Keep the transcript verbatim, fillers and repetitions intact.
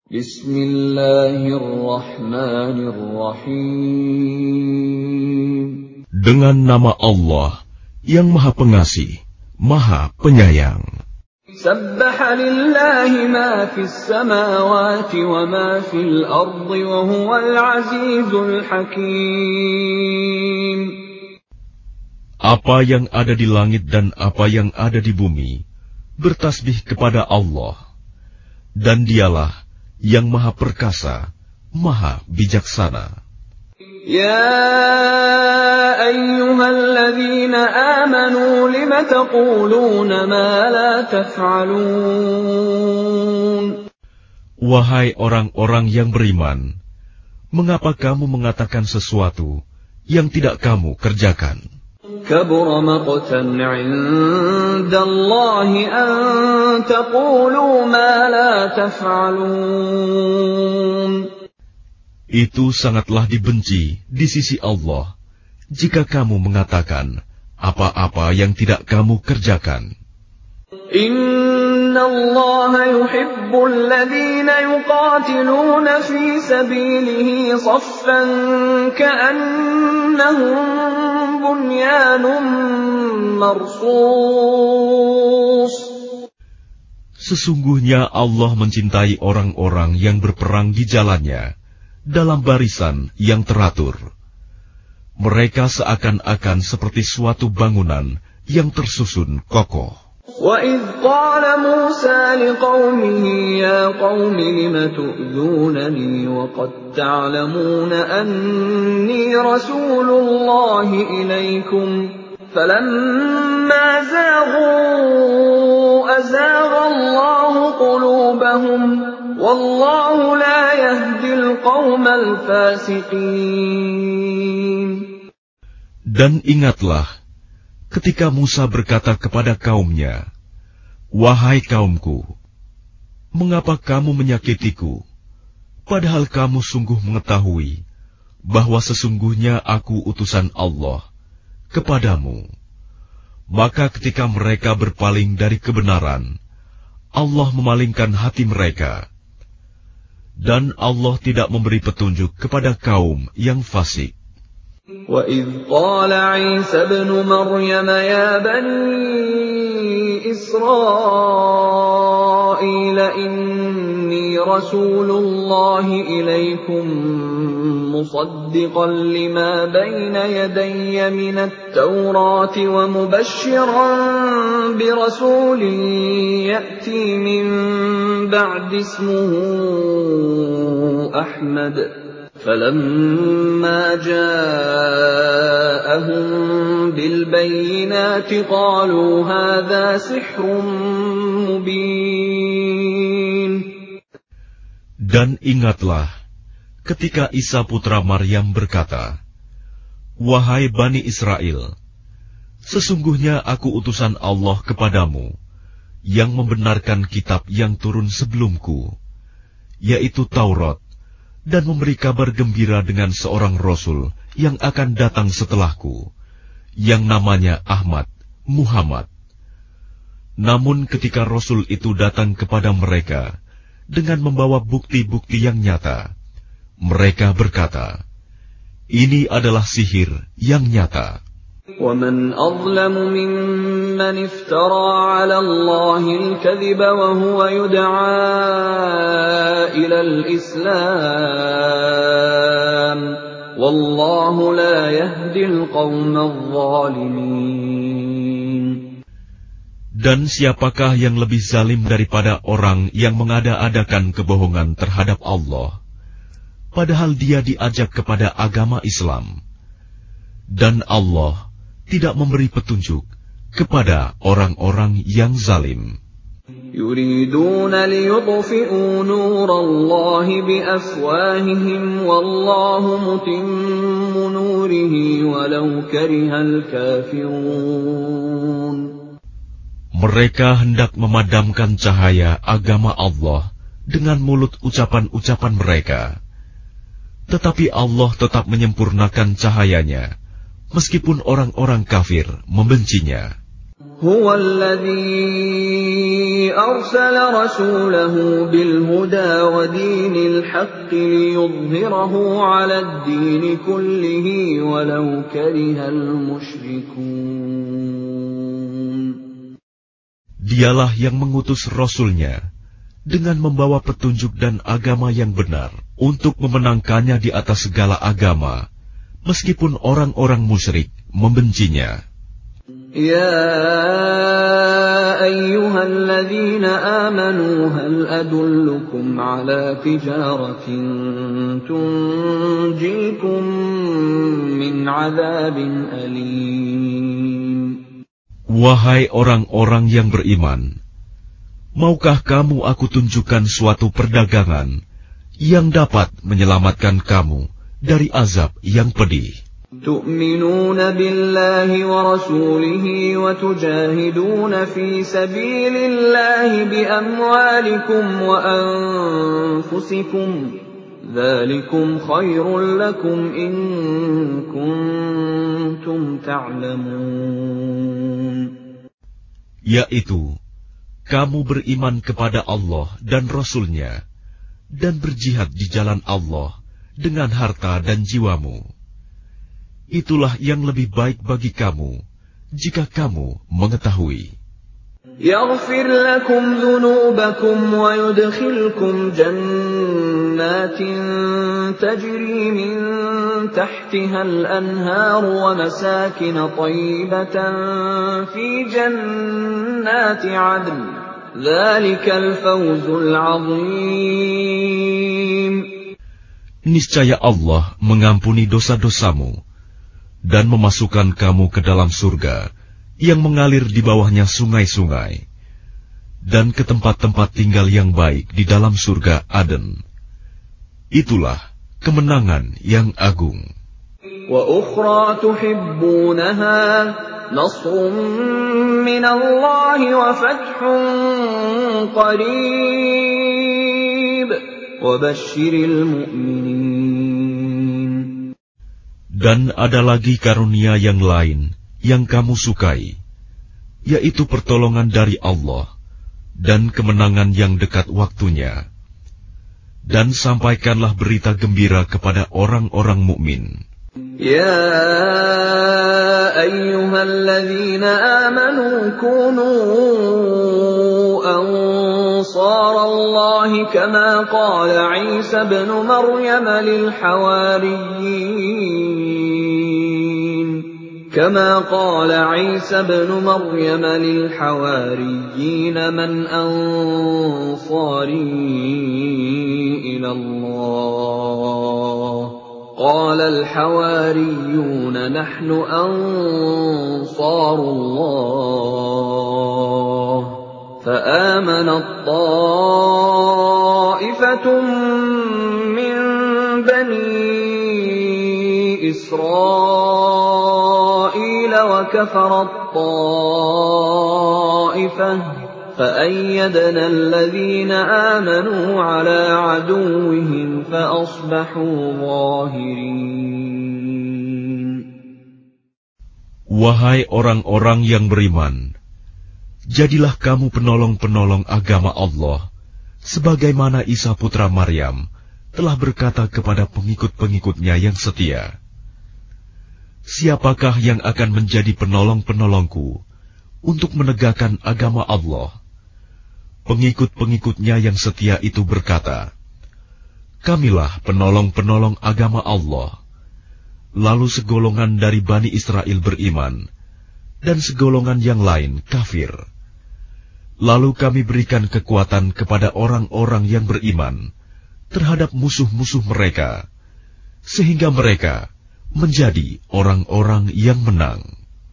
Bismillahirrahmanirrahim. Dengan nama Allah yang Maha Pengasih, Maha Penyayang. Sabbaha lillahi ma fis samawati wa ma fil ardi wa huwal azizul hakim. Apa yang ada di langit dan apa yang ada di bumi bertasbih kepada Allah, dan Dialah yang Maha Perkasa, Maha Bijaksana. Ya ayyuhalladzina amanu lima taquluna ma la taf'alun. Wahai orang-orang yang beriman, mengapa kamu mengatakan sesuatu yang tidak kamu kerjakan? Kabura maqtan 'indallahi an taqulu ma la taf'alun. Itu sangatlah dibenci di sisi Allah jika kamu mengatakan apa-apa yang tidak kamu kerjakan. Inna Allah yuhibbul ladzina yuqatiluna fi sabilihi saffan ka'annahum bunyanun marsus. Sesungguhnya Allah mencintai orang-orang yang berperang di jalannya dalam barisan yang teratur. Mereka seakan-akan seperti suatu bangunan yang tersusun kokoh. وَإِذْ قَالَ مُوسَى لِقَوْمِهِ يَا قَوْمِ لِمَ تُؤْذُونَنِي وَقَدْ تَعْلَمُونَ أَنِّي رَسُولُ اللَّهِ إِلَيْكُمْ فَلَمَّا زَاغُوا أَزَاغَ اللَّهُ قُلُوبَهُمْ وَاللَّهُ لَا يَهْدِي الْقَوْمَ الْفَاسِقِينَ. Dan ingatlah ketika Musa berkata kepada kaumnya, "Wahai kaumku, mengapa kamu menyakitiku, padahal kamu sungguh mengetahui bahwa sesungguhnya aku utusan Allah kepadamu?" Maka ketika mereka berpaling dari kebenaran, Allah memalingkan hati mereka, dan Allah tidak memberi petunjuk kepada kaum yang fasik. وَإِذْ قَالَ عِيسَى ابْنُ مَرْيَمَ يَا بَنِي إِسْرَائِيلَ إِنِّي رَسُولُ اللَّهِ إِلَيْكُمْ مُصَدِّقًا لِمَا بَيْنَ يَدَيَّ مِنَ التَّوْرَاةِ وَمُبَشِّرًا بِرَسُولٍ يَأْتِي مِن بَعْدِي اسْمُهُ أَحْمَدُ فَلَمَّا جَاءَهُم بِالْبَيِّنَاتِ قَالُوا هَذَا سِحْرٌ مُبِينٌ. Dan ingatlah ketika Isa putra Maryam berkata, "Wahai Bani Israel, sesungguhnya aku utusan Allah kepadamu yang membenarkan kitab yang turun sebelumku, yaitu Taurat, dan memberi kabar gembira dengan seorang Rasul yang akan datang setelahku, yang namanya Ahmad, Muhammad." Namun ketika Rasul itu datang kepada mereka dengan membawa bukti-bukti yang nyata, mereka berkata, "Ini adalah sihir yang nyata." وَمَنْ أَظْلَمُ مِمَّنِ افْتَرَى عَلَى اللَّهِ الْكَذِبَ وَهُوَ يُدْعَى إِلَى الْإِسْلَامِ وَاللَّهُ لَا يَهْدِي الْقَوْمَ الظَّالِمِينَ. Dan siapakah yang lebih zalim daripada orang yang mengada-adakan kebohongan terhadap Allah, padahal dia diajak kepada agama Islam, dan Allah tidak memberi petunjuk kepada orang-orang yang zalim. يُرِيدُونَ لِيُطْفِئُوا نُورَ اللَّهِ بِأَفْوَاهِهِمْ وَاللَّهُ مُتِمُّ نُورِهِ وَلَوْ كَرِهَ الْكَافِرُونَ. Mereka hendak memadamkan cahaya agama Allah dengan mulut ucapan-ucapan mereka, tetapi Allah tetap menyempurnakan cahayanya, meskipun orang-orang kafir membencinya. Huwa alladhi أرسل رسوله بالهدى ودين الحق ليظهره على الدين كله ولو كره المشركون. Dialah yang mengutus Rasul-Nya dengan membawa petunjuk dan agama yang benar untuk memenangkannya di atas segala agama, meskipun orang-orang musyrik membencinya. يا أيها الذين آمنوا هل أدلكم على تجارة تنجيكم من عذاب أليم. Wahai orang-orang yang beriman, maukah kamu aku tunjukkan suatu perdagangan yang dapat menyelamatkan kamu dari azab yang pedih? تؤمنون بالله ورسوله وتجاهدون في سبيل الله بأموالكم وأنفسكم ذلكم خير لكم إن كنتم تعلمون. Yaitu, kamu beriman kepada Allah dan Rasul-Nya dan berjihad di jalan Allah dengan harta dan jiwamu. Itulah yang lebih baik bagi kamu, jika kamu mengetahui. يغفر لكم ذنوبكم ويدخلكم جنات تجري من تحتها الأنهار ومساكن طيبة في جنات عدن ذلك الفوز العظيم. Niscaya Allah mengampuni dosa-dosamu dan memasukkan kamu ke dalam surga yang mengalir di bawahnya sungai-sungai, dan ke tempat-tempat tinggal yang baik di dalam surga Aden. Itulah kemenangan yang agung. وَأُخْرَى تُحِبُّونَهَا نَصْرٌ مِّنَ اللَّهِ وَفَتْحٌ قَرِيبٌ وَبَشِّرِ الْمُؤْمِنِينَ. Dan ada lagi karunia yang lain yang kamu sukai, yaitu pertolongan dari Allah dan kemenangan yang dekat waktunya. Dan sampaikanlah berita gembira kepada orang-orang mukmin. Ya ayyuhalladzina amanu kunu ansarallahi kama qala Isa ibn Maryam lil hawariyyin كما قال عيسى ابن مريم للحواريين من أنصاري إلى الله قال الحواريون نحن أنصار الله فآمنت طائفة من بني إسرائيل وكفرت طائفة فأيدنا الذين آمنوا على عدوهم فأصبحوا ظاهرين. Wahai orang-orang yang beriman, jadilah kamu penolong-penolong agama Allah, sebagaimana Isa putra Maryam telah berkata kepada pengikut-pengikutnya yang setia, siapakah yang akan menjadi penolong-penolongku untuk menegakkan agama Allah? Pengikut-pengikutnya yang setia itu berkata, kamilah penolong-penolong agama Allah. Lalu segolongan dari Bani Israel beriman, dan segolongan yang lain kafir. Lalu kami berikan kekuatan kepada orang-orang yang beriman terhadap musuh-musuh mereka, sehingga mereka menjadi orang-orang yang menang.